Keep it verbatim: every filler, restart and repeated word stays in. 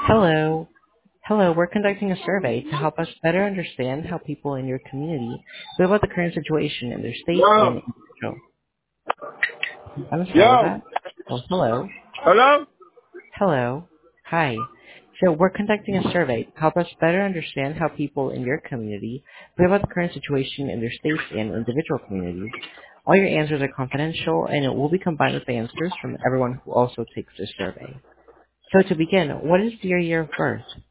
Hello. Hello, we're conducting a survey to help us better understand how people in your community feel about the current situation in their state and Yo, individual. I'm sorry about yo, that. Oh, hello. hello? Hello. Hi. So we're conducting a survey to help us better understand how people in your community feel about the current situation in their states and individual communities. All your answers are confidential and it will be combined with the answers from everyone who also takes this survey. So to begin, what is your year of birth?